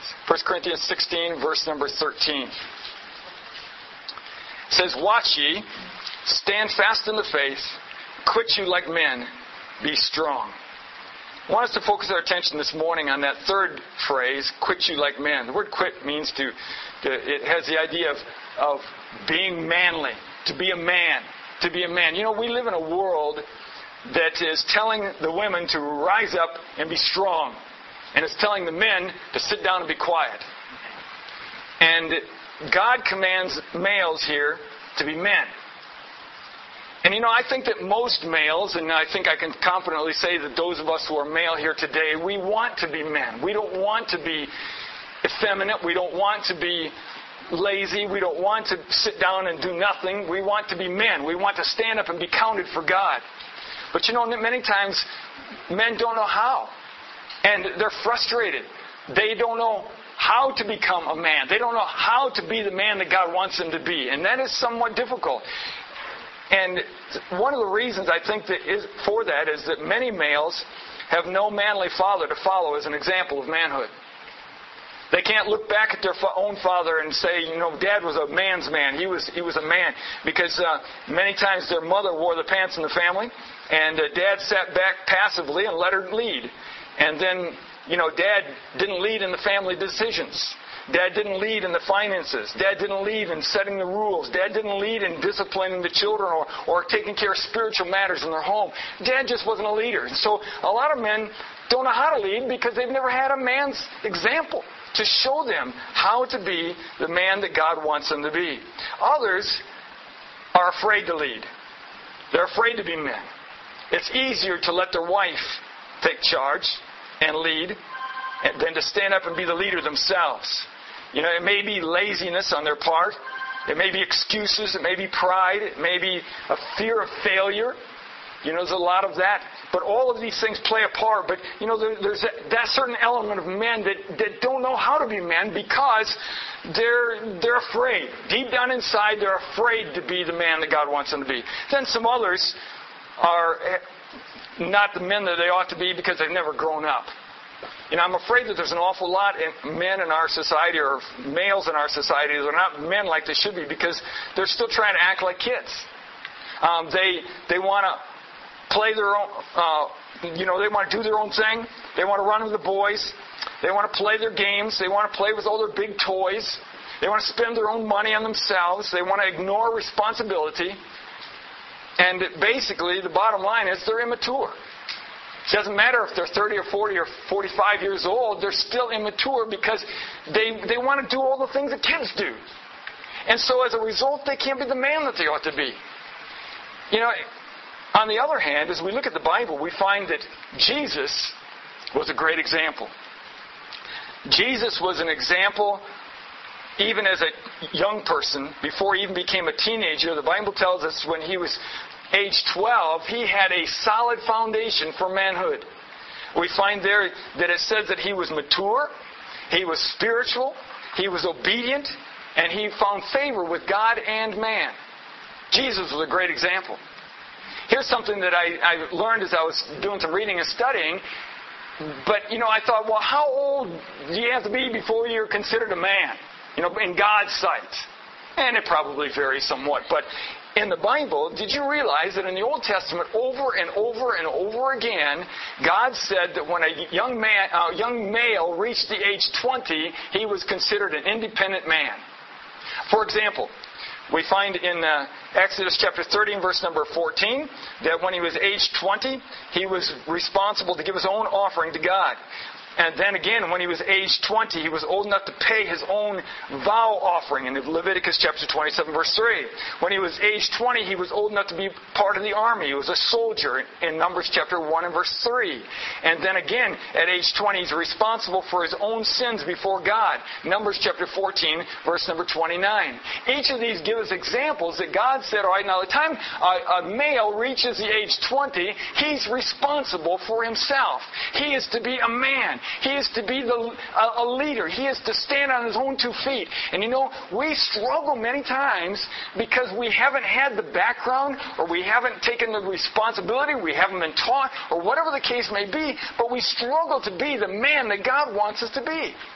1 Corinthians 16, verse number 13. It says, "Watch ye, stand fast in the faith, quit you like men, be strong." I want us to focus our attention this morning on that third phrase, "quit you like men." The word quit means it has the idea of being manly, to be a man, to be a man. You know, we live in a world that is telling the women to rise up and be strong, and it's telling the men to sit down and be quiet. And God commands males here to be men. And you know, I think that most males, and I think I can confidently say that those of us who are male here today, we want to be men. We don't want to be effeminate. We don't want to be lazy. We don't want to sit down and do nothing. We want to be men. We want to stand up and be counted for God. But you know, many times men don't know how. And they're frustrated. They don't know how to become a man. They don't know how to be the man that God wants them to be. And that is somewhat difficult. And one of the reasons I think that is that many males have no manly father to follow as an example of manhood. They can't look back at their own father and say, you know, Dad was a man's man. He was a man. Because many times their mother wore the pants in the family, and Dad sat back passively and let her lead. And then, you know, Dad didn't lead in the family decisions. Dad didn't lead in the finances. Dad didn't lead in setting the rules. Dad didn't lead in disciplining the children or taking care of spiritual matters in their home. Dad just wasn't a leader. And so a lot of men don't know how to lead because they've never had a man's example to show them how to be the man that God wants them to be. Others are afraid to lead. They're afraid to be men. It's easier to let their wife take charge and lead than to stand up and be the leader themselves. You know, it may be laziness on their part. It may be excuses. It may be pride. It may be a fear of failure. You know, there's a lot of that. But all of these things play a part. But, you know, there's that certain element of men that don't know how to be men because they're afraid. Deep down inside, they're afraid to be the man that God wants them to be. Then some others are not the men that they ought to be because they've never grown up. You know, I'm afraid that there's an awful lot of men in our society or males in our society that are not men like they should be because they're still trying to act like kids. They want to play their own, they want to do their own thing. They want to run with the boys. They want to play their games. They want to play with all their big toys. They want to spend their own money on themselves. They want to ignore responsibility. And basically, the bottom line is they're immature. It doesn't matter if they're 30 or 40 or 45 years old. They're still immature because they want to do all the things that kids do. And so as a result, they can't be the man that they ought to be. You know, on the other hand, as we look at the Bible, we find that Jesus was a great example. Jesus was an example even as a young person, before he even became a teenager. The Bible tells us when he was age 12, he had a solid foundation for manhood. We find there that it says that he was mature, he was spiritual, he was obedient, and he found favor with God and man. Jesus was a great example. Here's something that I learned as I was doing some reading and studying. But, you know, I thought, well, how old do you have to be before you're considered a man? You know, in God's sight. And it probably varies somewhat. But in the Bible, did you realize that in the Old Testament, over and over and over again, God said that when a young male reached the age 20, he was considered an independent man. For example, we find in Exodus chapter 30 and verse number 14 that when he was age 20, he was responsible to give his own offering to God. And then again, when he was age 20, he was old enough to pay his own vow offering in Leviticus chapter 27, verse 3. When he was age 20, he was old enough to be part of the army. He was a soldier in Numbers chapter 1 and verse 3. And then again, at age 20, he's responsible for his own sins before God. Numbers chapter 14, verse number 29. Each of these give us examples that God said, all right, now the time a male reaches the age 20, he's responsible for himself. He is to be a man. He is to be a leader. He is to stand on his own 2 feet. And you know, we struggle many times because we haven't had the background, or we haven't taken the responsibility, we haven't been taught, or whatever the case may be, but we struggle to be the man that God wants us to be.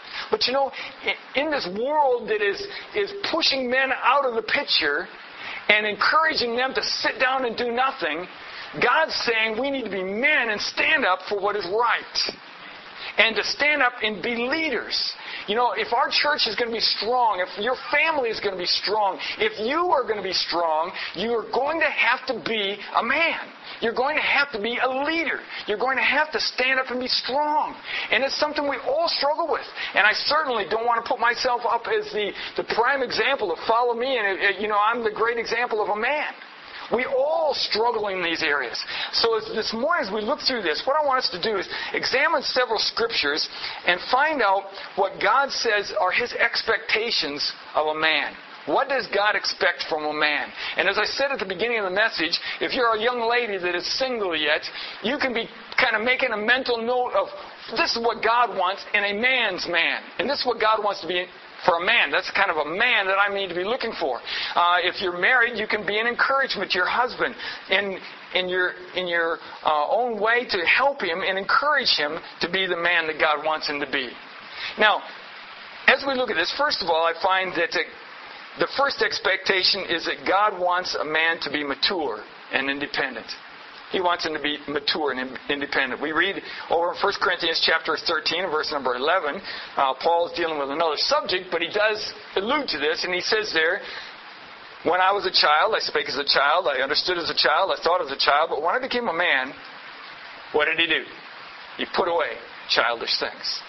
But you know, in this world that is pushing men out of the picture and encouraging them to sit down and do nothing, God's saying we need to be men and stand up for what is right. And to stand up and be leaders. You know, if our church is going to be strong, if your family is going to be strong, if you are going to be strong, you are going to have to be a man. You're going to have to be a leader. You're going to have to stand up and be strong. And it's something we all struggle with. And I certainly don't want to put myself up as the prime example of follow me and, you know, I'm the great example of a man. We all struggle in these areas. So this morning as we look through this, what I want us to do is examine several scriptures and find out what God says are His expectations of a man. What does God expect from a man? And as I said at the beginning of the message, if you're a young lady that is single yet, you can be kind of making a mental note of this is what God wants in a man's man. And this is what God wants to be for a man. That's the kind of a man that I need to be looking for. If you're married, you can be an encouragement to your husband in your own way to help him and encourage him to be the man that God wants him to be. Now, as we look at this, first of all, I find that the first expectation is that God wants a man to be mature and independent. He wants him to be mature and independent. We read over in 1 Corinthians chapter 13, verse number 11. Paul is dealing with another subject, but he does allude to this, and he says there, when I was a child, I spake as a child, I understood as a child, I thought as a child, but when I became a man, what did he do? He put away childish things.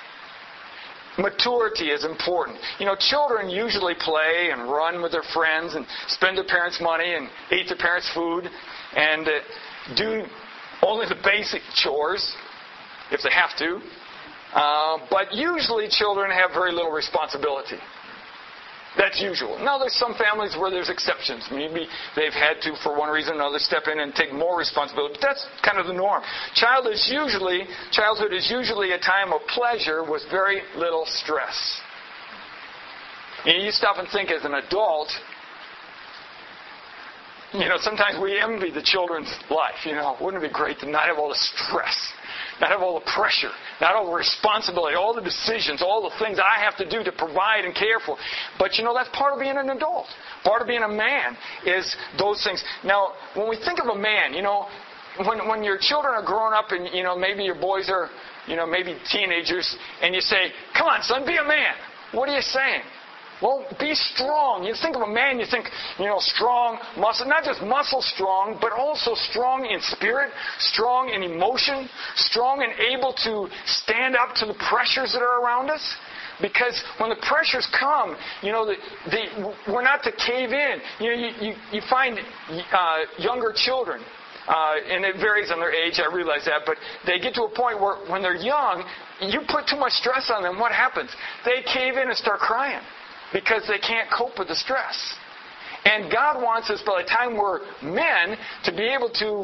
Maturity is important. You know, children usually play and run with their friends and spend their parents' money and eat their parents' food and do only the basic chores, if they have to. But usually children have very little responsibility. That's usual. Now there's some families where there's exceptions. Maybe they've had to, for one reason or another, step in and take more responsibility. But that's kind of the norm. Childhood is usually a time of pleasure with very little stress. You stop and think as an adult, you know, sometimes we envy the children's life. You know, wouldn't it be great to not have all the stress, not have all the pressure, not all the responsibility, all the decisions, all the things I have to do to provide and care for. But, you know, that's part of being an adult. Part of being a man is those things. Now, when we think of a man, you know, when your children are growing up and, you know, maybe your boys are, you know, maybe teenagers, and you say, come on, son, be a man. What are you saying? Well, be strong. You think of a man, you think, you know, strong, muscle, not just muscle strong, but also strong in spirit, strong in emotion, strong and able to stand up to the pressures that are around us. Because when the pressures come, you know, we're not to cave in. You know, you find younger children, and it varies on their age, I realize that, but they get to a point where when they're young, you put too much stress on them, what happens? They cave in and start crying. Because they can't cope with the stress. And God wants us, by the time we're men, to be able to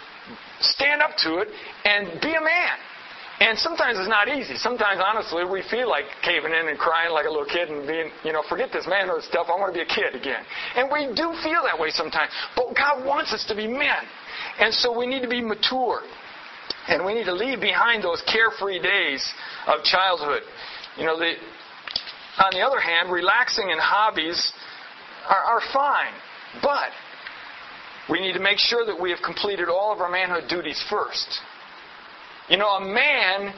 stand up to it and be a man. And sometimes it's not easy. Sometimes, honestly, we feel like caving in and crying like a little kid and being, you know, forget this manhood stuff, I want to be a kid again. And we do feel that way sometimes. But God wants us to be men. And so we need to be mature. And we need to leave behind those carefree days of childhood. You know, on the other hand, relaxing and hobbies are fine. But we need to make sure that we have completed all of our manhood duties first. You know, a man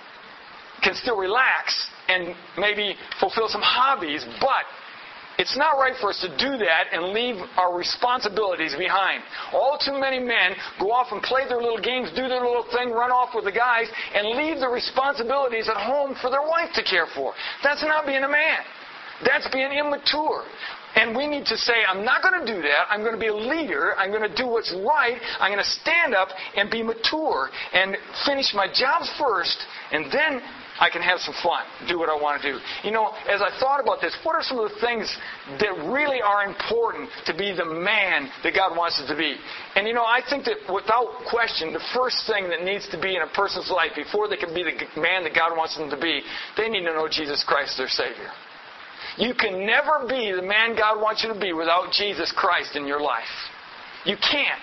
can still relax and maybe fulfill some hobbies, but it's not right for us to do that and leave our responsibilities behind. All too many men go off and play their little games, do their little thing, run off with the guys, and leave the responsibilities at home for their wife to care for. That's not being a man. That's being immature. And we need to say, I'm not going to do that. I'm going to be a leader. I'm going to do what's right. I'm going to stand up and be mature and finish my jobs first, and then I can have some fun, do what I want to do. You know, as I thought about this, what are some of the things that really are important to be the man that God wants us to be? And you know, I think that without question, the first thing that needs to be in a person's life before they can be the man that God wants them to be, they need to know Jesus Christ, their Savior. You can never be the man God wants you to be without Jesus Christ in your life. You can't.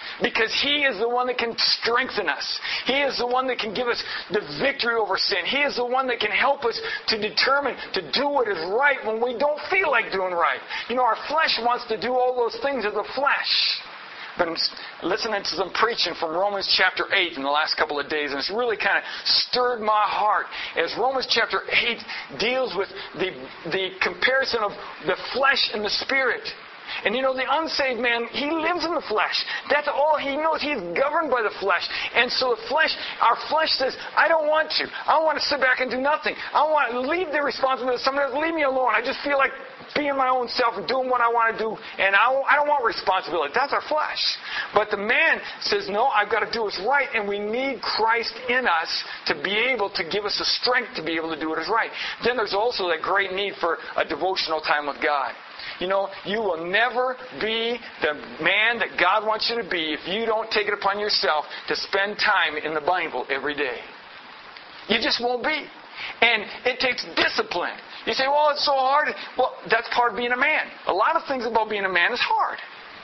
Because He is the one that can strengthen us. He is the one that can give us the victory over sin. He is the one that can help us to determine to do what is right when we don't feel like doing right. Our flesh wants to do all those things of the flesh. Been listening to some preaching from Romans chapter 8 in the last couple of days, and it's really kind of stirred my heart as Romans chapter 8 deals with the comparison of the flesh and the spirit. And the unsaved man, he lives in the flesh. That's all he knows. He's governed by the flesh. And so our flesh says, I don't want to. I want to sit back and do nothing. I want to leave the responsibility to someone else. Leave me alone. I just feel like being my own self and doing what I want to do. And I don't want responsibility. That's our flesh. But the man says, no, I've got to do what's right. And we need Christ in us to be able to give us the strength to be able to do what is right. Then there's also that great need for a devotional time with God. You will never be the man that God wants you to be if you don't take it upon yourself to spend time in the Bible every day. You just won't be. And it takes discipline. You say, well, it's so hard. Well, that's part of being a man. A lot of things about being a man is hard.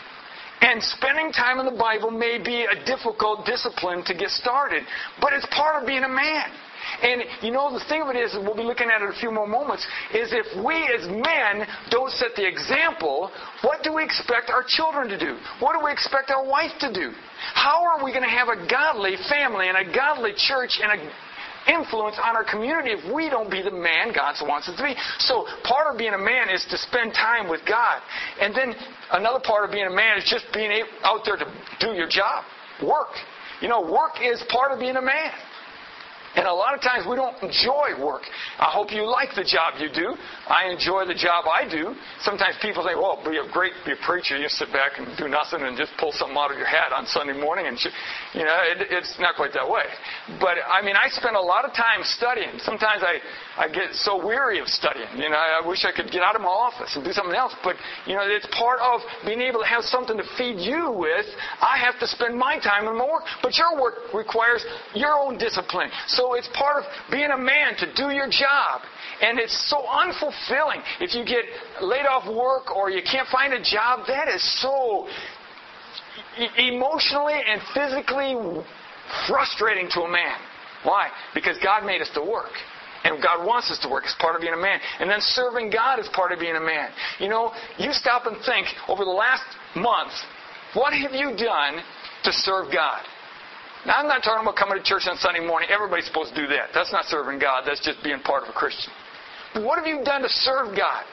And spending time in the Bible may be a difficult discipline to get started, but it's part of being a man. And the thing of it is, and we'll be looking at it in a few more moments, is if we as men don't set the example, what do we expect our children to do? What do we expect our wife to do? How are we going to have a godly family and a godly church and an influence on our community if we don't be the man God wants us to be? So part of being a man is to spend time with God. And then another part of being a man is just being out there to do your job. Work. Work is part of being a man. And a lot of times we don't enjoy work. I hope you like the job you do. I enjoy the job I do. Sometimes people think, well, be a preacher. You sit back and do nothing and just pull something out of your hat on Sunday morning. And it's not quite that way. But, I spend a lot of time studying. Sometimes I get so weary of studying. I wish I could get out of my office and do something else. But, it's part of being able to have something to feed you with. I have to spend my time in my work. But your work requires your own discipline. So it's part of being a man to do your job. And it's so unfulfilling. If you get laid off work or you can't find a job, that is so emotionally and physically frustrating to a man. Why? Because God made us to work. And God wants us to work as part of being a man. And then serving God is part of being a man. You stop and think, over the last month, what have you done to serve God? Now, I'm not talking about coming to church on Sunday morning. Everybody's supposed to do that. That's not serving God. That's just being part of a Christian. But what have you done to serve God?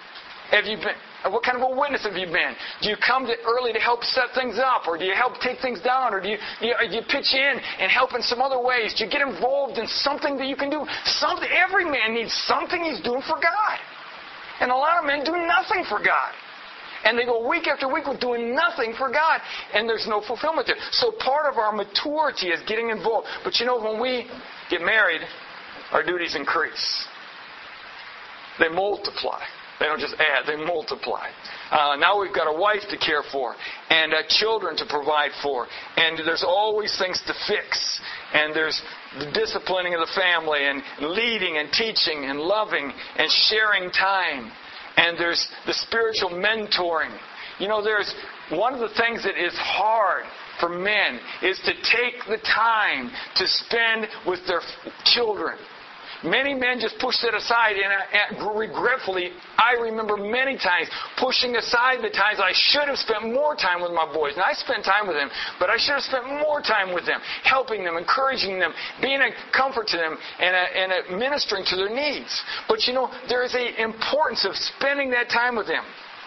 What kind of a witness have you been? Do you come early to help set things up? Or do you help take things down? Or do you pitch in and help in some other ways? Do you get involved in something that you can do? Every man needs something he's doing for God. And a lot of men do nothing for God. And they go week after week with doing nothing for God. And there's no fulfillment there. So part of our maturity is getting involved. But when we get married, our duties increase. They multiply. They don't just add, they multiply. Now we've got a wife to care for. And children to provide for. And there's always things to fix. And there's the disciplining of the family. And leading and teaching and loving and sharing time. And there's the spiritual mentoring. There's one of the things that is hard for men is to take the time to spend with their children. Many men just push that aside, and regretfully, I remember many times pushing aside the times I should have spent more time with my boys. And I spent time with them, but I should have spent more time with them, helping them, encouraging them, being a comfort to them, and ministering to their needs. But there is an importance of spending that time with them.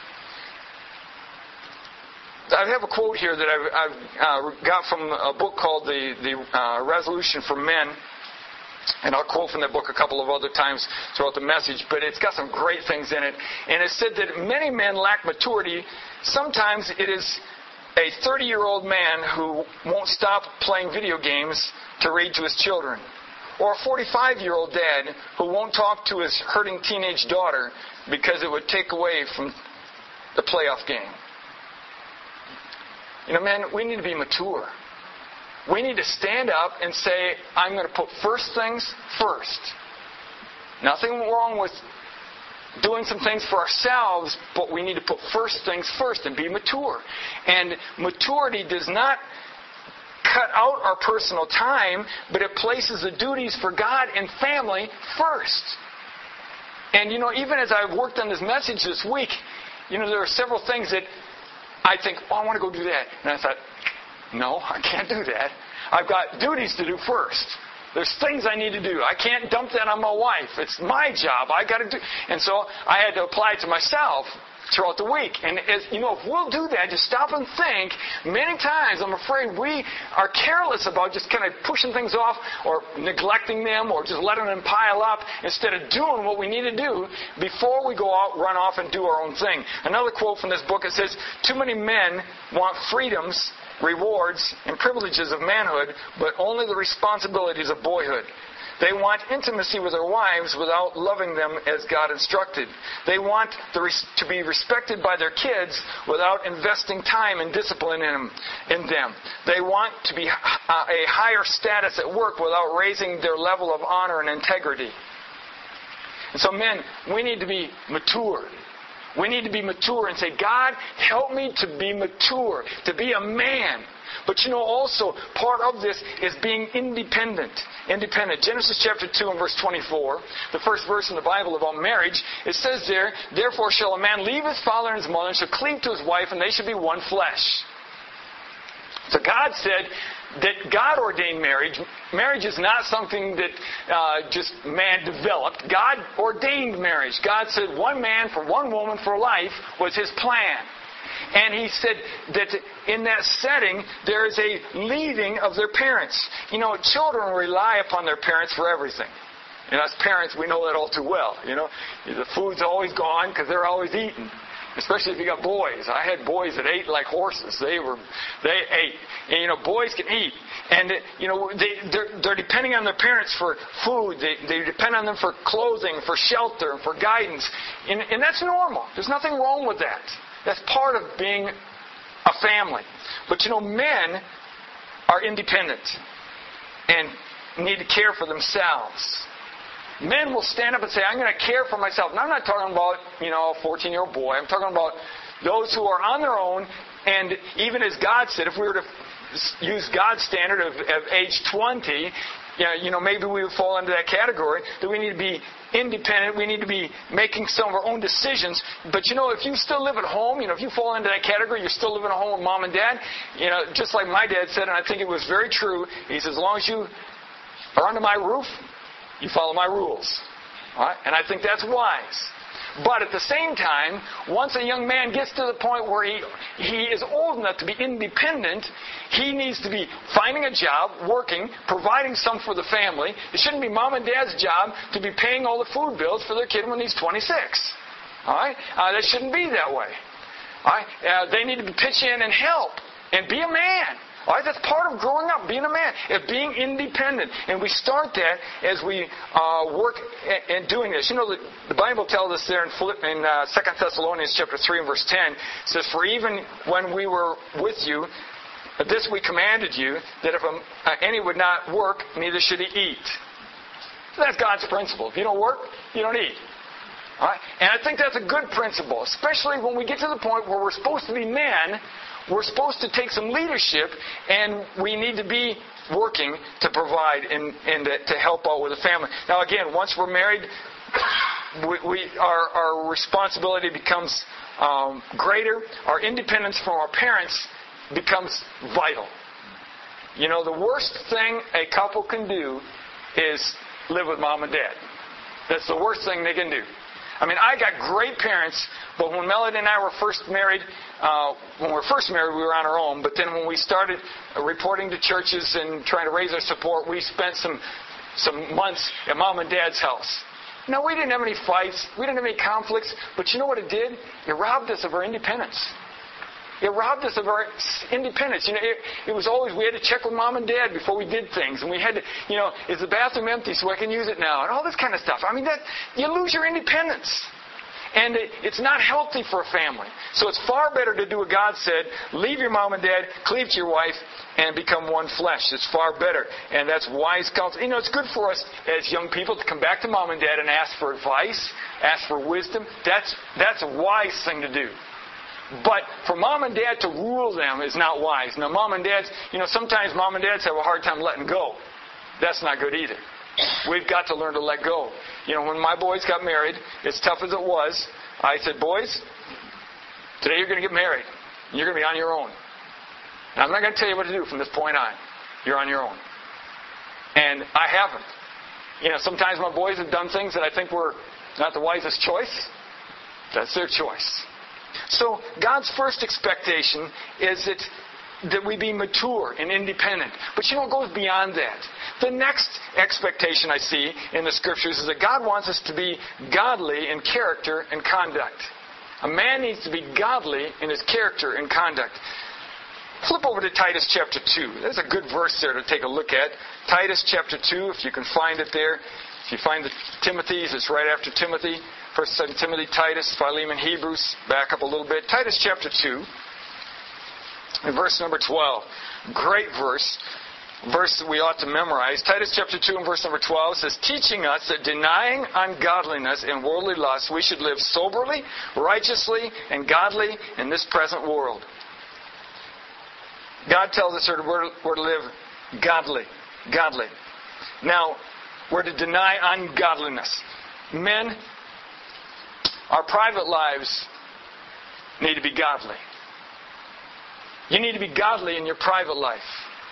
I have a quote here that I've got from a book called The Resolution for Men. And I'll quote from that book a couple of other times throughout the message, but it's got some great things in it. And it said that many men lack maturity. Sometimes it is a 30-year-old man who won't stop playing video games to read to his children. Or a 45-year-old dad who won't talk to his hurting teenage daughter because it would take away from the playoff game. Men, we need to be mature. We need to stand up and say, I'm going to put first things first. Nothing wrong with doing some things for ourselves, but we need to put first things first and be mature. And maturity does not cut out our personal time, but it places the duties for God and family first. And, even as I worked on this message this week, there are several things that I think, I want to go do that. And I thought, no, I can't do that. I've got duties to do first. There's things I need to do. I can't dump that on my wife. It's my job. I got to do. And so I had to apply it to myself throughout the week. And if we'll do that, just stop and think, many times I'm afraid we are careless about just kind of pushing things off or neglecting them or just letting them pile up instead of doing what we need to do before we go out, run off and do our own thing. Another quote from this book, it says, "Too many men want freedoms, rewards, and privileges of manhood, but only the responsibilities of boyhood. They want intimacy with their wives without loving them as God instructed. They want to be respected by their kids without investing time and discipline in them. They want to be a higher status at work without raising their level of honor and integrity." And so, men, we need to be mature. We need to be mature and say, God, help me to be mature, to be a man. But also part of this is being independent. Genesis chapter 2 and verse 24, the first verse in the Bible about marriage, it says there, "Therefore shall a man leave his father and his mother and shall cleave to his wife, and they shall be one flesh." So God said that God ordained marriage. Marriage is not something that just man developed. God ordained marriage. God said one man for one woman for life was His plan. And He said that in that setting, there is a leaving of their parents. Children rely upon their parents for everything. And as parents, we know that all too well. The food's always gone because they're always eating. Especially if you got boys. I had boys that ate like horses. They ate. And, boys can eat. And, they're depending on their parents for food. They depend on them for clothing, for shelter, for guidance. And that's normal. There's nothing wrong with that. That's part of being a family. But, men are independent and need to care for themselves. Men will stand up and say, I'm going to care for myself. And I'm not talking about, a 14-year-old boy. I'm talking about those who are on their own. And even as God said, if we were to use God's standard of age 20, maybe we would fall into that category, that we need to be independent. We need to be making some of our own decisions. But, if you still live at home, if you fall into that category, you're still living at home with mom and dad, just like my dad said, and I think it was very true, he says, as long as you are under my roof, you follow my rules. All right? And I think that's wise. But at the same time, once a young man gets to the point where he is old enough to be independent, he needs to be finding a job, working, providing some for the family. It shouldn't be mom and dad's job to be paying all the food bills for their kid when he's 26. All right? That shouldn't be that way. All right? They need to pitch in and help and be a man. All right, that's part of growing up, being a man, being independent. And we start that as we work in doing this. The Bible tells us there in 2 Thessalonians chapter 3 and verse 10, it says, "For even when we were with you, this we commanded you, that if any would not work, neither should he eat." So that's God's principle. If you don't work, you don't eat. All right? And I think that's a good principle, especially when we get to the point where we're supposed to be men. We're supposed to take some leadership, and we need to be working to provide and to help out with the family. Now, again, once we're married, our responsibility becomes greater. Our independence from our parents becomes vital. The worst thing a couple can do is live with mom and dad. That's the worst thing they can do. I got great parents, but when Melody and I were first married, we were on our own. But then when we started reporting to churches and trying to raise our support, we spent some months at Mom and Dad's house. Now, we didn't have any fights. We didn't have any conflicts. But you know what it did? It robbed us of our independence. It robbed us of our independence. It was always, we had to check with mom and dad before we did things. And we had to, is the bathroom empty so I can use it now? And all this kind of stuff. You lose your independence. And it's not healthy for a family. So it's far better to do what God said. Leave your mom and dad, cleave to your wife, and become one flesh. It's far better. And that's wise counsel. It's good for us as young people to come back to mom and dad and ask for advice, ask for wisdom. That's a wise thing to do. But for mom and dad to rule them is not wise. Now, mom and dads, sometimes mom and dads have a hard time letting go. That's not good either. We've got to learn to let go. When my boys got married, as tough as it was, I said, boys, today you're going to get married. You're going to be on your own. And I'm not going to tell you what to do from this point on. You're on your own. And I haven't. Sometimes my boys have done things that I think were not the wisest choice. That's their choice. So God's first expectation is that we be mature and independent. But it goes beyond that. The next expectation I see in the Scriptures is that God wants us to be godly in character and conduct. A man needs to be godly in his character and conduct. Flip over to Titus chapter 2. There's a good verse there to take a look at. Titus chapter 2, if you can find it there. If you find the Timothy's, it's right after Timothy. 1 Timothy, Titus, Philemon, Hebrews. Back up a little bit. Titus chapter 2, and verse number 12. Great verse. Verse that we ought to memorize. Titus chapter 2 and verse number 12 says, teaching us that denying ungodliness and worldly lust, we should live soberly, righteously, and godly in this present world. God tells us we're to live godly. Godly. Now, we're to deny ungodliness. Men, our private lives need to be godly. You need to be godly in your private life.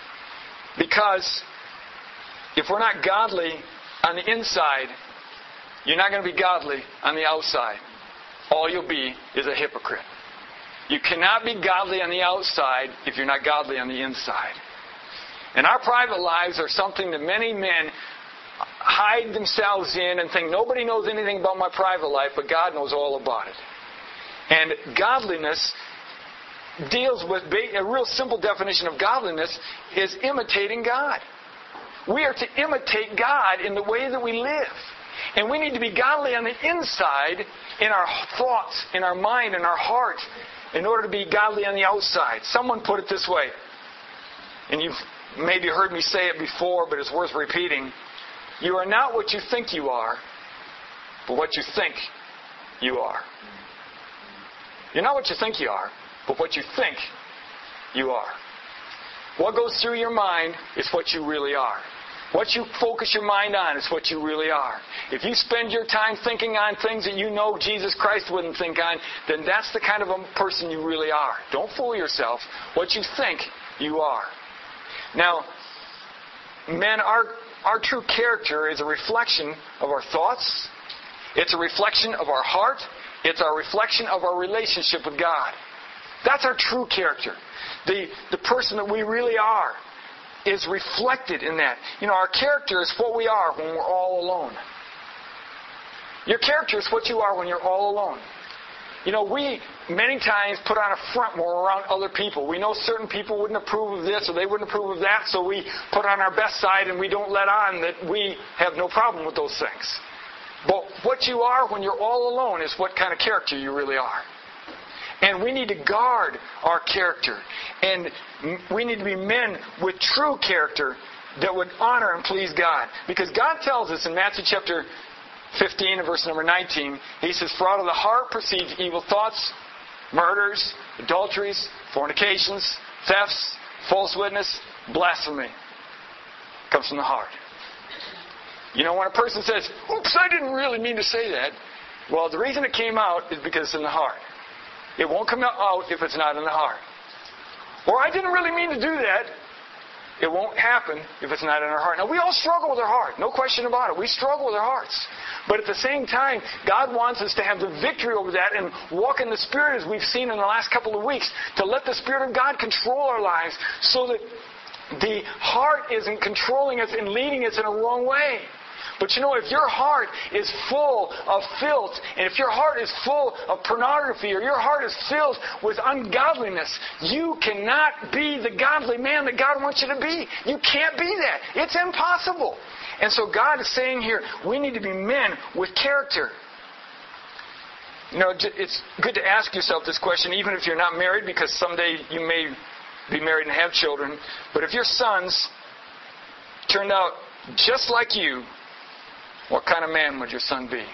Because if we're not godly on the inside, you're not going to be godly on the outside. All you'll be is a hypocrite. You cannot be godly on the outside if you're not godly on the inside. And our private lives are something that many men hide themselves in and think nobody knows anything about my private life, but God knows all about it. And godliness deals with a real simple definition of godliness is imitating God. We are to imitate God in the way that we live. And we need to be godly on the inside in our thoughts, in our mind, in our heart, in order to be godly on the outside. Someone put it this way, and you've maybe heard me say it before, but it's worth repeating. You are not what you think you are, but what you think you are. You're not what you think you are, but what you think you are. What goes through your mind is what you really are. What you focus your mind on is what you really are. If you spend your time thinking on things that you know Jesus Christ wouldn't think on, then that's the kind of a person you really are. Don't fool yourself. What you think, you are. Now, men, our true character is a reflection of our thoughts. It's a reflection of our heart. It's a reflection of our relationship with God. That's our true character. The person that we really are is reflected in that. Our character is what we are when we're all alone. Your character is what you are when you're all alone. We many times put on a front when we're around other people. We know certain people wouldn't approve of this or they wouldn't approve of that, so we put on our best side and we don't let on that we have no problem with those things. But what you are when you're all alone is what kind of character you really are. And we need to guard our character. And we need to be men with true character that would honor and please God. Because God tells us in Matthew chapter 15 and verse number 19, He says, for out of the heart proceeds evil thoughts, murders, adulteries, fornications, thefts, false witness, blasphemy. It comes from the heart. When a person says, oops, I didn't really mean to say that. Well, the reason it came out is because it's in the heart. It won't come out if it's not in the heart. Or I didn't really mean to do that. It won't happen if it's not in our heart. Now, we all struggle with our heart. No question about it. We struggle with our hearts. But at the same time, God wants us to have the victory over that and walk in the Spirit, as we've seen in the last couple of weeks, to let the Spirit of God control our lives so that the heart isn't controlling us and leading us in a wrong way. But if your heart is full of filth, and if your heart is full of pornography, or your heart is filled with ungodliness, you cannot be the godly man that God wants you to be. You can't be that. It's impossible. And so God is saying here, we need to be men with character. It's good to ask yourself this question, even if you're not married, because someday you may be married and have children. But if your sons turned out just like you, what kind of man would your son be?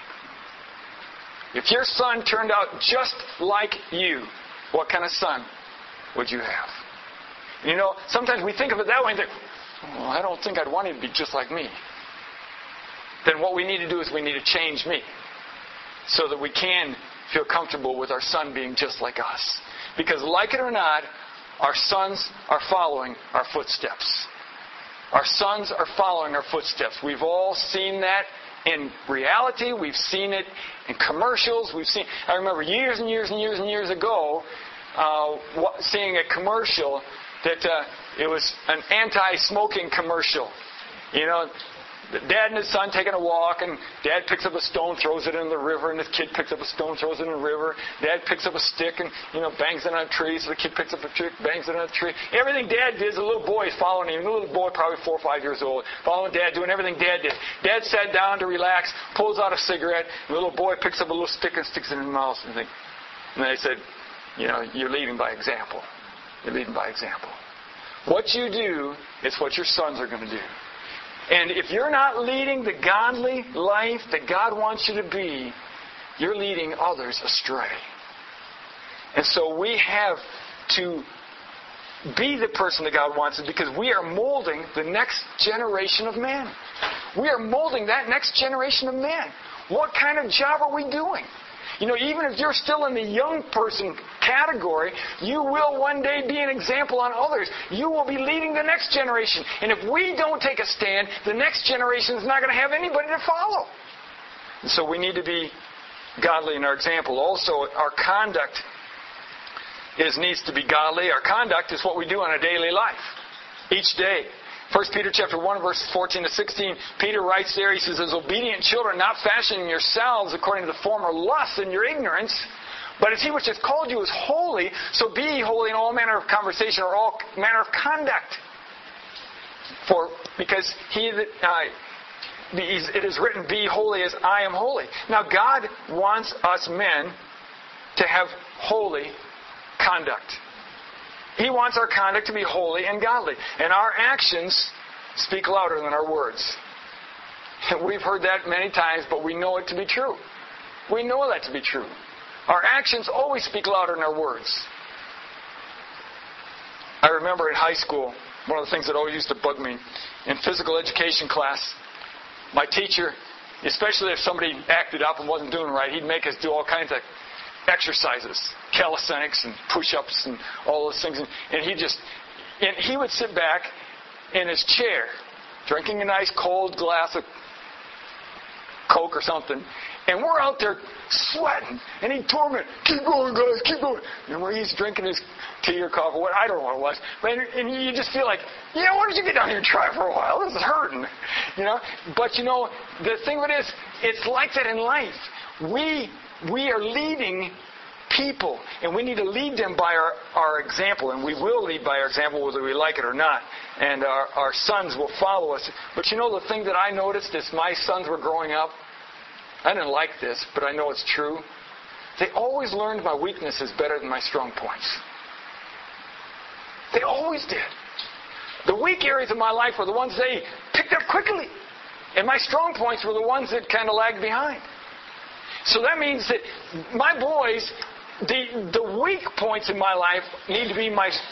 If your son turned out just like you, what kind of son would you have? Sometimes we think of it that way and think, well, I don't think I'd want him to be just like me. Then what we need to do is we need to change me so that we can feel comfortable with our son being just like us. Because like it or not, our sons are following our footsteps. Our sons are following our footsteps. We've all seen that in reality. We've seen it in commercials. I remember years and years and years and years ago seeing a commercial that it was an anti-smoking commercial. The dad and his son taking a walk, and Dad picks up a stone, throws it in the river, and the kid picks up a stone, throws it in the river. Dad picks up a stick and, bangs it on a tree, so the kid picks up a stick, bangs it on a tree. Everything Dad did, the little boy is following him. The little boy, probably 4 or 5 years old, following Dad, doing everything Dad did. Dad sat down to relax, pulls out a cigarette, and the little boy picks up a little stick and sticks it in his mouth. And they said, you're leading by example. You're leading by example. What you do is what your sons are going to do. And if you're not leading the godly life that God wants you to be, you're leading others astray. And so we have to be the person that God wants us, because we are molding the next generation of men. We are molding that next generation of men. What kind of job are we doing? Even if you're still in the young person category, you will one day be an example on others. You will be leading the next generation. And if we don't take a stand, the next generation is not going to have anybody to follow. And so we need to be godly in our example. Also, our conduct needs to be godly. Our conduct is what we do on a daily life, each day. 1 Peter chapter 1, verses 14 to 16, Peter writes there, he says, as obedient children, not fashioning yourselves according to the former lusts in your ignorance, but as he which has called you is holy, so be ye holy in all manner of conversation or all manner of conduct. Because it is written, be holy as I am holy. Now God wants us men to have holy conduct. He wants our conduct to be holy and godly. And our actions speak louder than our words. We've heard that many times, but we know it to be true. We know that to be true. Our actions always speak louder than our words. I remember in high school, one of the things that always used to bug me, in physical education class, my teacher, especially if somebody acted up and wasn't doing right, he'd make us do all kinds of exercises, calisthenics and push-ups and all those things. And he would sit back in his chair, drinking a nice cold glass of Coke or something, and we're out there sweating, and he'd torment, keep going guys, keep going. And where he's drinking his tea or coffee, I don't know what it was, and you just feel like, why don't you get down here and try for a while? This is hurting, But the thing of it is, it's like that in life. We are leading people, and we need to lead them by our example, and we will lead by our example whether we like it or not, and our sons will follow us. But the thing that I noticed as my sons were growing up, I didn't like this, but I know it's true, they always learned my weaknesses better than my strong points. They always did. The weak areas of my life were the ones they picked up quickly, and my strong points were the ones that kind of lagged behind. So that means that my boys, the weak points in my life need to be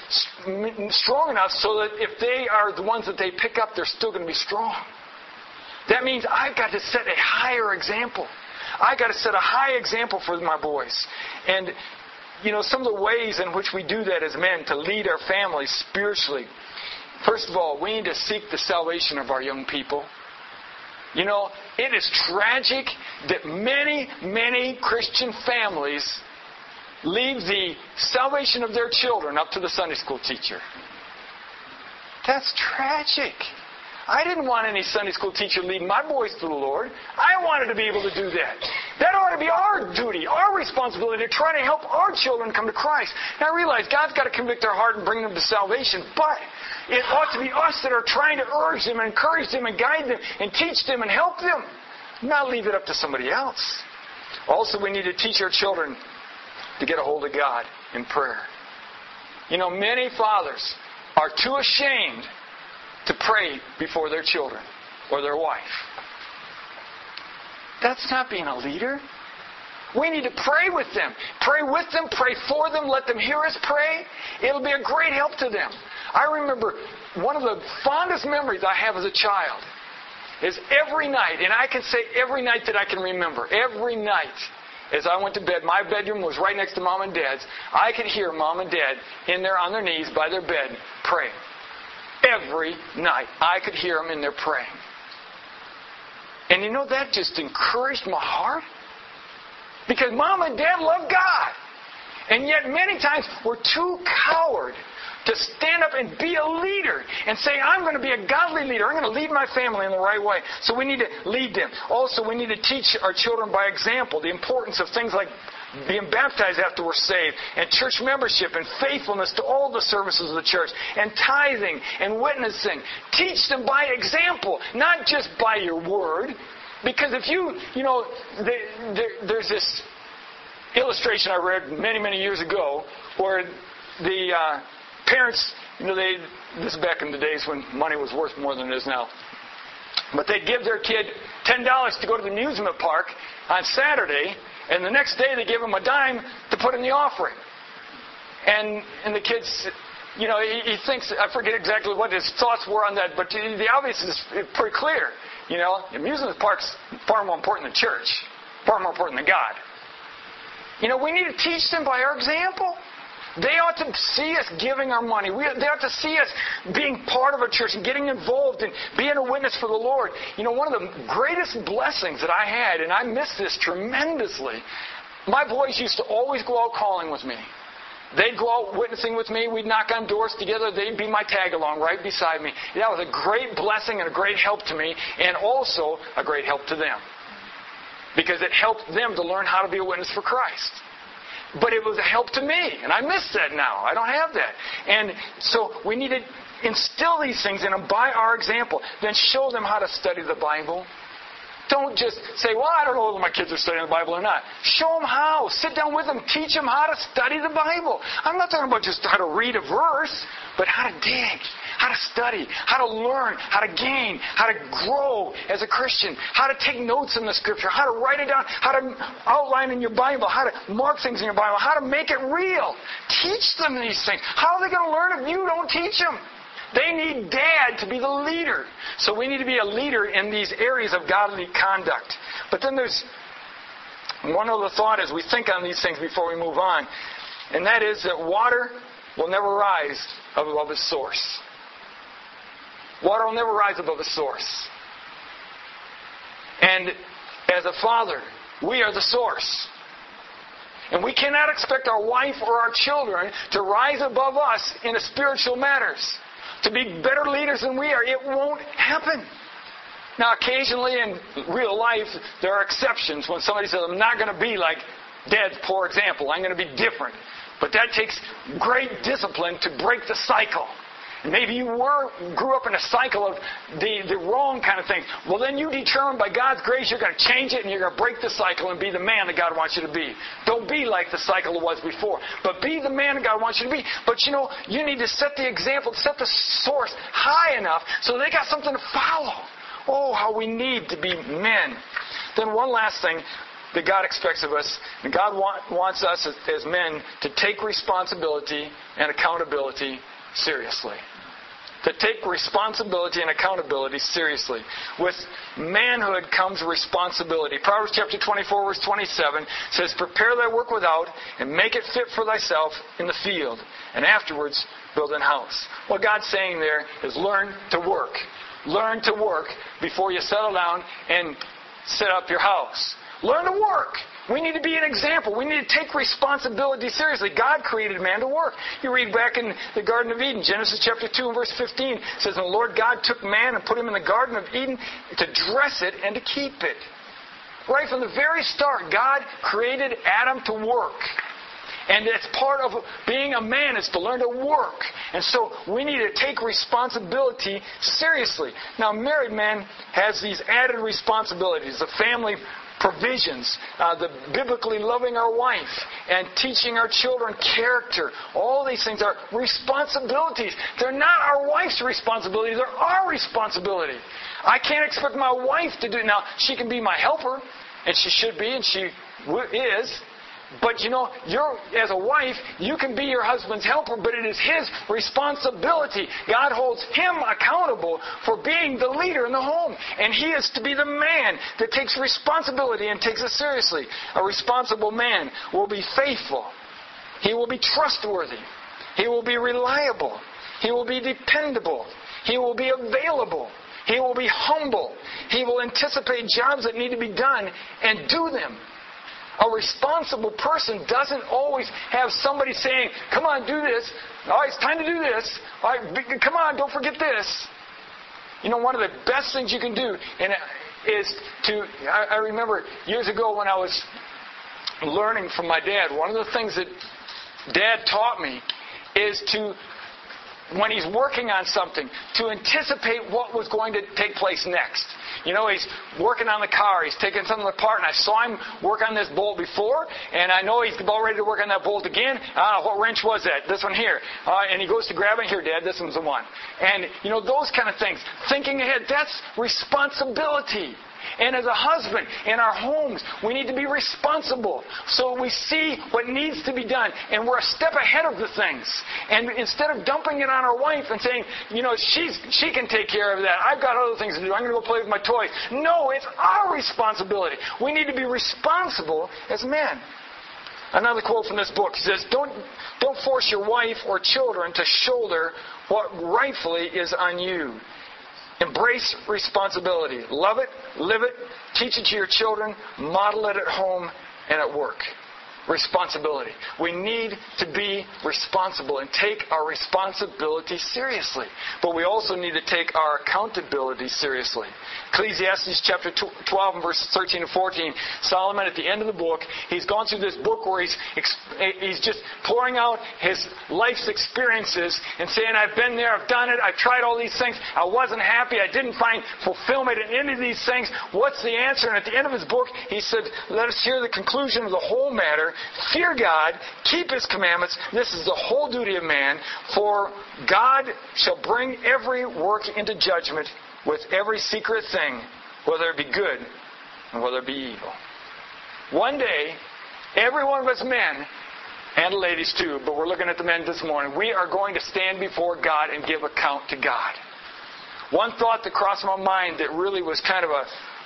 strong enough so that if they are the ones that they pick up, they're still going to be strong. That means I've got to set a higher example. I've got to set a high example for my boys. And, some of the ways in which we do that as men to lead our families spiritually. First of all, we need to seek the salvation of our young people. It is tragic that many, many Christian families leave the salvation of their children up to the Sunday school teacher. That's tragic. I didn't want any Sunday school teacher leading my boys to the Lord. I wanted to be able to do that. That ought to be our duty, our responsibility to try to help our children come to Christ. And I realize God's got to convict their heart and bring them to salvation, but it ought to be us that are trying to urge them and encourage them and guide them and teach them and help them. Not leave it up to somebody else. Also, we need to teach our children to get a hold of God in prayer. You know, many fathers are too ashamed to pray before their children or their wife. That's not being a leader. We need to pray with them. Pray with them, pray for them, let them hear us pray. It'll be a great help to them. I remember one of the fondest memories I have as a child is every night, and I can say every night that I can remember, every night as I went to bed, my bedroom was right next to Mom and Dad's. I could hear Mom and Dad in there on their knees by their bed praying. Every night I could hear them in there praying. And you know, that just encouraged my heart. Because Mom and Dad love God. And yet many times we're too coward to stand up and be a leader and say, I'm going to be a godly leader. I'm going to lead my family in the right way. So we need to lead them. Also, we need to teach our children by example the importance of things like being baptized after we're saved, and church membership, and faithfulness to all the services of the church, and tithing, and witnessing. Teach them by example, not just by your word. Because if there's this illustration I read many, many years ago where the parents, this is back in the days when money was worth more than it is now, but they'd give their kid $10 to go to the amusement park on Saturday, and the next day they give him a dime to put in the offering. And the kids, he thinks, I forget exactly what his thoughts were on that, but the obvious is pretty clear. The amusement park's far more important than church, far more important than God. We need to teach them by our example. They ought to see us giving our money. They ought to see us being part of a church and getting involved and being a witness for the Lord. One of the greatest blessings that I had, and I miss this tremendously, my boys used to always go out calling with me. They'd go out witnessing with me. We'd knock on doors together. They'd be my tag-along right beside me. That was a great blessing and a great help to me, and also a great help to them. Because it helped them to learn how to be a witness for Christ. But it was a help to me, and I miss that now. I don't have that. And so we need to instill these things in them by our example. Then show them how to study the Bible. Don't just say, well, I don't know whether my kids are studying the Bible or not. Show them how. Sit down with them. Teach them how to study the Bible. I'm not talking about just how to read a verse, but how to dig, how to study, how to learn, how to gain, how to grow as a Christian, how to take notes in the Scripture, how to write it down, how to outline in your Bible, how to mark things in your Bible, how to make it real. Teach them these things. How are they going to learn if you don't teach them? They need Dad to be the leader. So we need to be a leader in these areas of godly conduct. But then there's one other thought as we think on these things before we move on, and that is that water will never rise above its source. Water will never rise above its source. And as a father, we are the source. And we cannot expect our wife or our children to rise above us in spiritual matters, to be better leaders than we are. It won't happen. Now, occasionally in real life, there are exceptions when somebody says, I'm not going to be like Dad's poor example. I'm going to be different. But that takes great discipline to break the cycle. Maybe you grew up in a cycle of the wrong kind of thing. Well, then you determine by God's grace you're going to change it and you're going to break the cycle and be the man that God wants you to be. Don't be like the cycle it was before. But be the man that God wants you to be. But you need to set the example, set the source high enough so they got something to follow. Oh, how we need to be men. Then one last thing that God expects of us. And God wants us as men to take responsibility and accountability seriously. To take responsibility and accountability seriously. With manhood comes responsibility. Proverbs chapter 24, verse 27 says, prepare thy work without, and make it fit for thyself in the field, and afterwards build an house. What God's saying there is learn to work. Learn to work before you settle down and set up your house. Learn to work. We need to be an example. We need to take responsibility seriously. God created man to work. You read back in the Garden of Eden, Genesis chapter 2 and verse 15, it says, and the Lord God took man and put him in the Garden of Eden to dress it and to keep it. Right from the very start, God created Adam to work. And it's part of being a man is to learn to work. And so we need to take responsibility seriously. Now, a married man has these added responsibilities. The family provisions, the biblically loving our wife, and teaching our children character. All these things are responsibilities. They're not our wife's responsibility. They're our responsibility. I can't expect my wife to do it. Now, she can be my helper, and she should be, and she is. But you're, as a wife, you can be your husband's helper, but it is his responsibility. God holds him accountable for being the leader in the home. And he is to be the man that takes responsibility and takes it seriously. A responsible man will be faithful. He will be trustworthy. He will be reliable. He will be dependable. He will be available. He will be humble. He will anticipate jobs that need to be done and do them. A responsible person doesn't always have somebody saying, come on, do this. All right, it's time to do this. All right, come on, don't forget this. One of the best things you can do is to, I remember years ago when I was learning from my dad, one of the things that Dad taught me is to, when he's working on something, to anticipate what was going to take place next. He's working on the car. He's taking something apart, and I saw him work on this bolt before, and I know he's about ready to work on that bolt again. What wrench was that? This one here. And he goes to grab it. Here, Dad, this one's the one. And, those kind of things. Thinking ahead, that's responsibility. And as a husband, in our homes, we need to be responsible. So we see what needs to be done, and we're a step ahead of the things. And instead of dumping it on our wife and saying, she can take care of that. I've got other things to do. I'm going to go play with my toys. No, it's our responsibility. We need to be responsible as men. Another quote from this book says, don't force your wife or children to shoulder what rightfully is on you. Embrace responsibility. Love it, live it, teach it to your children, model it at home and at work. Responsibility. We need to be responsible and take our responsibility seriously. But we also need to take our accountability seriously. Ecclesiastes chapter 12 and verses 13 and 14, Solomon at the end of the book, he's gone through this book where he's just pouring out his life's experiences and saying, I've been there, I've done it, I've tried all these things, I wasn't happy, I didn't find fulfillment in any of these things. What's the answer? And at the end of his book, he said, let us hear the conclusion of the whole matter. Fear God, keep His commandments. This is the whole duty of man. For God shall bring every work into judgment with every secret thing, whether it be good and whether it be evil. One day, every one of us men, and ladies too, but we're looking at the men this morning, we are going to stand before God and give account to God. One thought that crossed my mind that really was kind of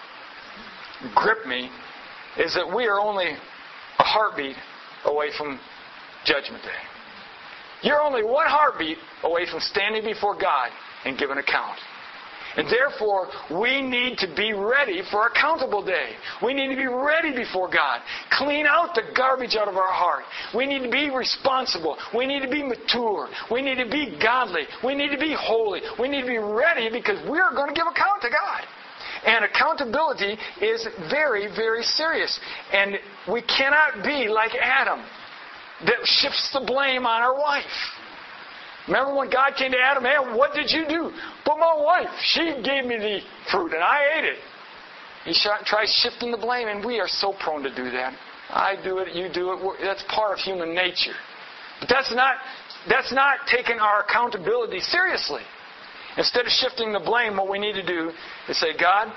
gripped me is that we are only a heartbeat away from Judgment Day. You're only one heartbeat away from standing before God and giving account. And therefore, we need to be ready for accountable day. We need to be ready before God. Clean out the garbage out of our heart. We need to be responsible. We need to be mature. We need to be godly. We need to be holy. We need to be ready because we're going to give account to God. And accountability is very, very serious. And we cannot be like Adam that shifts the blame on our wife. Remember when God came to Adam, hey, what did you do? But my wife, she gave me the fruit and I ate it. He tries shifting the blame, and we are so prone to do that. I do it, you do it. That's part of human nature. But that's not taking our accountability seriously. Instead of shifting the blame, what we need to do is say, God,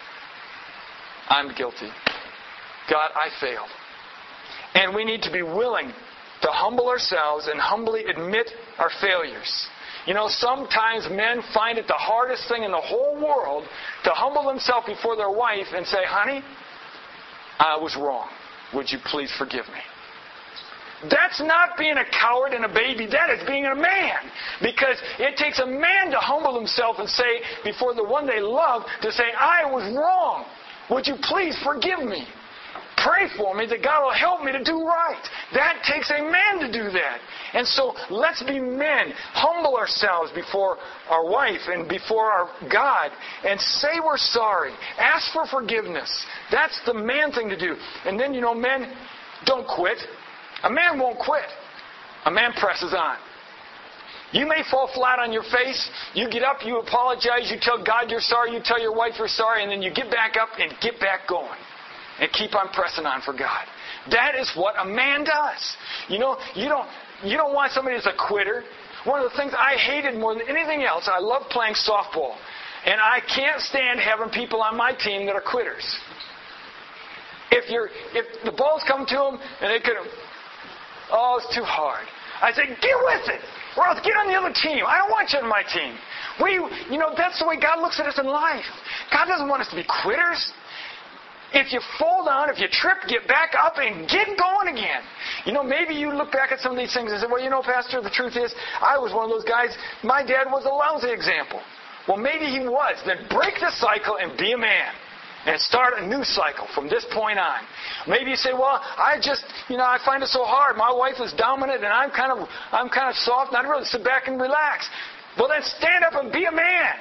I'm guilty. God, I failed. And we need to be willing to humble ourselves and humbly admit our failures. Sometimes men find it the hardest thing in the whole world to humble themselves before their wife and say, honey, I was wrong. Would you please forgive me? That's not being a coward and a baby. That is being a man. Because it takes a man to humble himself and say before the one they love, to say, I was wrong. Would you please forgive me? Pray for me that God will help me to do right. That takes a man to do that. And so let's be men. Humble ourselves before our wife and before our God and say we're sorry. Ask for forgiveness. That's the man thing to do. And then, men, don't quit. A man won't quit. A man presses on. You may fall flat on your face. You get up, you apologize, you tell God you're sorry, you tell your wife you're sorry, and then you get back up and get back going. and keep on pressing on for God. That is what a man does. You know, you don't want somebody who's a quitter. One of the things I hated more than anything else, I love playing softball. And I can't stand having people on my team that are quitters. If the ball's come to them and they could, it's too hard. I say, get with it, or else get on the other team. I don't want you on my team. That's the way God looks at us in life. God doesn't want us to be quitters. If you fall down, if you trip, get back up and get going again. Maybe you look back at some of these things and say, well, Pastor, the truth is, I was one of those guys. My dad was a lousy example. Well, maybe he was. Then break the cycle and be a man. And start a new cycle from this point on. Maybe you say, well, I find it so hard. My wife is dominant and I'm kind of soft and I'd rather sit back and relax. Well, then stand up and be a man.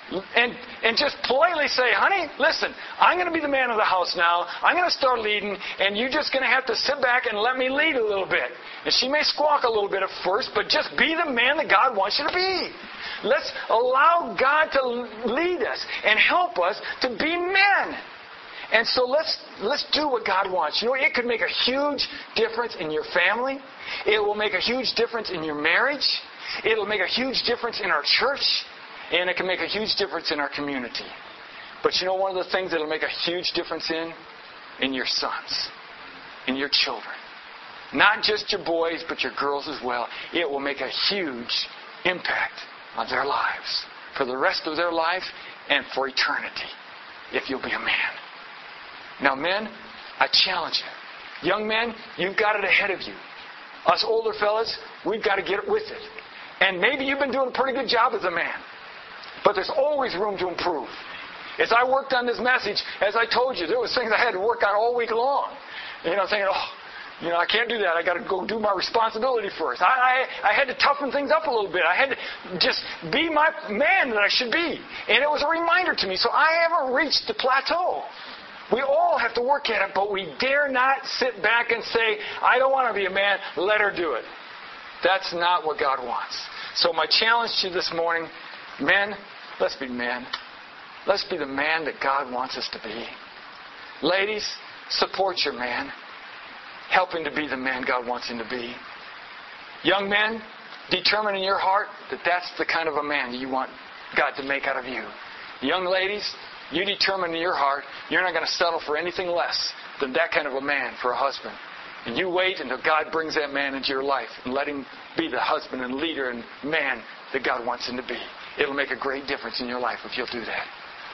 And just politely say, honey, listen, I'm going to be the man of the house now. I'm going to start leading, and you're just going to have to sit back and let me lead a little bit. And she may squawk a little bit at first, but just be the man that God wants you to be. Let's allow God to lead us and help us to be men. And so let's do what God wants. It could make a huge difference in your family. It will make a huge difference in your marriage. It will make a huge difference in our church. And it can make a huge difference in our community. But one of the things that will make a huge difference in your sons, in your children. Not just your boys, but your girls as well. It will make a huge impact on their lives, for the rest of their life and for eternity, if you'll be a man. Now, men, I challenge you. Young men, you've got it ahead of you. Us older fellas, we've got to get with it. And maybe you've been doing a pretty good job as a man. But there's always room to improve. As I worked on this message, as I told you, there was things I had to work on all week long. Thinking, I can't do that. I got to go do my responsibility first. I had to toughen things up a little bit. I had to just be my man that I should be. And it was a reminder to me. So I haven't reached the plateau. We all have to work at it, but we dare not sit back and say, I don't want to be a man. Let her do it. That's not what God wants. So my challenge to you this morning, men, let's be men. Let's be the man that God wants us to be. Ladies, support your man. Help him to be the man God wants him to be. Young men, determine in your heart that that's the kind of a man that you want God to make out of you. Young ladies, you determine in your heart you're not going to settle for anything less than that kind of a man for a husband. And you wait until God brings that man into your life and let him be the husband and leader and man that God wants him to be. It'll make a great difference in your life if you'll do that.